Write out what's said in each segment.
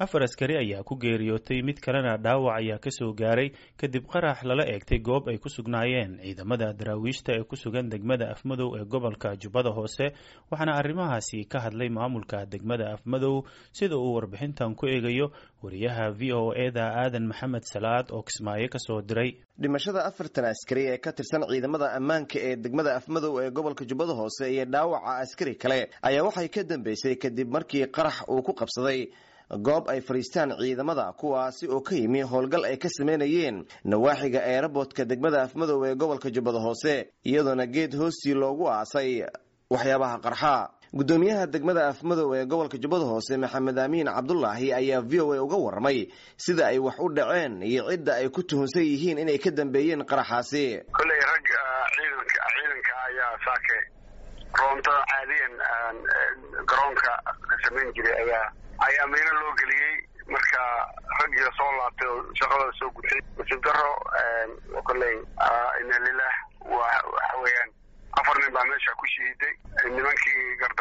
afar askari ayaa ku geeriyootay mid kalena dhaawac ayaa kasoo gaaray kadib qarax lala eegtay goob ay ku sugnaayeen ciidamada daraawiishta ee ku sugan degmada Afmadow ee gobolka Jubbada Hoose waxaana arrimahaasi ka hadlay maamulka degmada Afmadow sida uu warbixintan ku eegayo wariyaha VOA-da Aadan Maxamed Salaad oo Kismaayo ka soo diray. dhimashada afartan askari ee ka tirsan ciidamada ammaanka ee degmada Afmadow ee gobolka Jubbada Hoose iyo dhaawaca askari kale ayaa waxay ka dambeysay kadib markii qarax uu ku qabsaday goob ay fariistaan ciidamada kuwaasi oo ka yimi howlgal ay ka sameynayeen nawaaxiga airportka degmada Afmadow ee gobolka Jubbada Hoose iyadoona geed hoostii loogu aasay waxyaabaha qarxa. gudoomiyaha degmada Afmadow ee gobolka Jubbada Hoose Maxamed Amiin Cabdullaahi ayaa VOA uga warramay sida ay wax u dhaceen iyo cidda ay ku tuhunsan yihiin inay ka dambeeyeen qaraxaasi. kulay rag ciidanka ayaa saake roonto caadiyan garoonka sameyn jiray ayaa meelo loo geliyay marka ragga soo laabtay oo shaqada soo gutay sidaro kulay inna lillaah waxa weeyaan afar nin baa meesha ku shiiday nimankii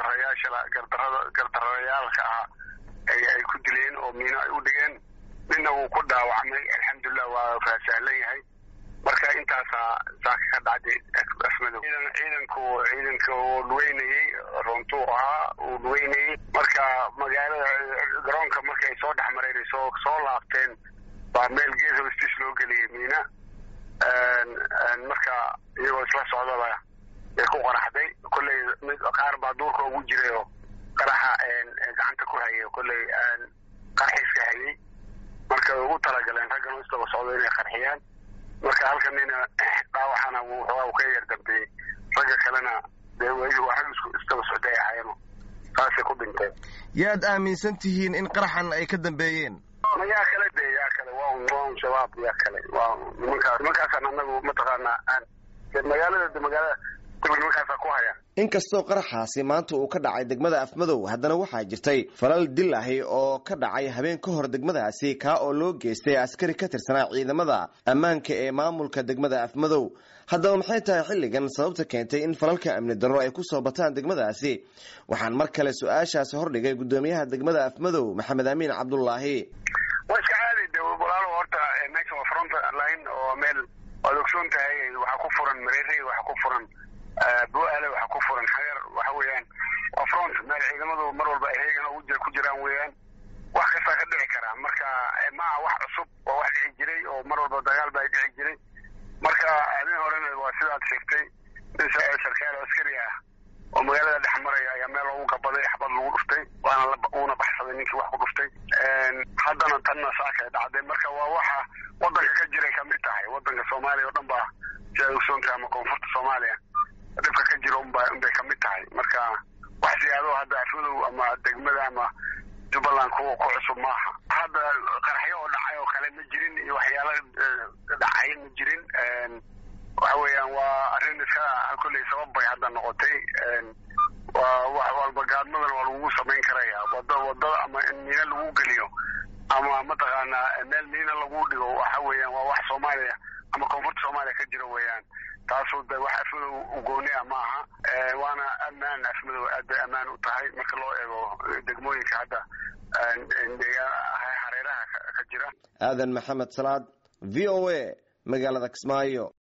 gardarayaalka ay ku dileen oo miino ay u dhigeen ninna wuu ku dhaawacmay alxamdulillah waa faasahlan yahay marka intaasa saaka ka dhacday Afmadow. ciidanka uu weynayay runtu uu weynayay marka magaalada garoonka markay ay soo dhaxmareen soo laabteen baa meel gees hoostiis loo geliyay miina marka iyagoo isla socdaba ay ku qaraxday kulay mid qaar baa duurka ugu jiray oo qaraxa gacanta ku hayay kulay qarxiiska hayay marka ugu talagaleen raggan isla socdo inay qarxiyaan marka halkan ina dhaawacana uu ka yar dambeeyay ragga kalena waa rag isla socday ahayeen taasay ku dhintay. yaad aaminsan tihiin in qaraxan ay ka dambeeyeen? yaa kale waa shabaab yaa kale waa nimankaas anagu mataqaanaa magaalada inkastoo qaraxaasi maanta uu ka dhacay degmada Afmadow haddana waxaa jirtay falal dil ah oo ka dhacay habeen ka hor degmadaasi ka oo loo geystay askari ka tirsanaa ciidamada ammaanka ee maamulka degmada Afmadow. haddaba maxay tahay xilligan sababta keentay in falalka amni darro ay ku soo bataan degmadaasi? waxaan mar kale su-aashaasi hordhigay gudoomiyaha degmada Afmadow Maxamed Amiin Cabdullaahi. waa iska caadi walaalo horta meesha waa front line oo meel waad ogsoon tahay waxa ku furan mareeray waxa ku furan bu'aale waxa ku furan xagar waxa weeyaan waa front meel ciidamadu mar walba ay heegan ku jiraan weeyaan wax kasta ka dhici kara marka ma wax cusub oo wax dhici jiray oo mar walba dagaal baa dhici jiray marka habeen horena waa sidaad sheegtay sarkaal askari ah oo magaalada dhex maraya ayaa meel ugu gabaday xabad lagu dhuftay waana baxsaday ninkii wax ku dhuftay haddana tanna saaka dhacday marka waa waxa wadanka ka jiray kamid tahay wadanka Soomaaliya oo dhan baa sida uu soonta ama koonfurta Soomaaliya dadka ka jiro unbay kamid tahay marka wax siyaado hadda Afmadow ama degmada ama Jubbaland ku cusub maaha. hadda qaraxyo oo dhacay oo kale ma jirin iyo waxyaalo dhacay ma jirin waxa weeyaan waa arrin iska kulay sabab bay hadda noqotay waa wax walba gaadmadan waa lagu samayn karayaa wadada ama in miina lagu geliyo ama mataqaanaa meel miina lagu dhigo waxa weeyaan waa wax Soomaaliya ama koonfurta Soomaaliya ka jiro weeyaan taasoo wax Afmadow u gooniya maaha waana ammaan Afmadow aad ammaan u tahay marka loo eego degmooyinka hadda hareeraha ka jira. Aadan Maxamed Salaad VOA magaalada Kismaayo.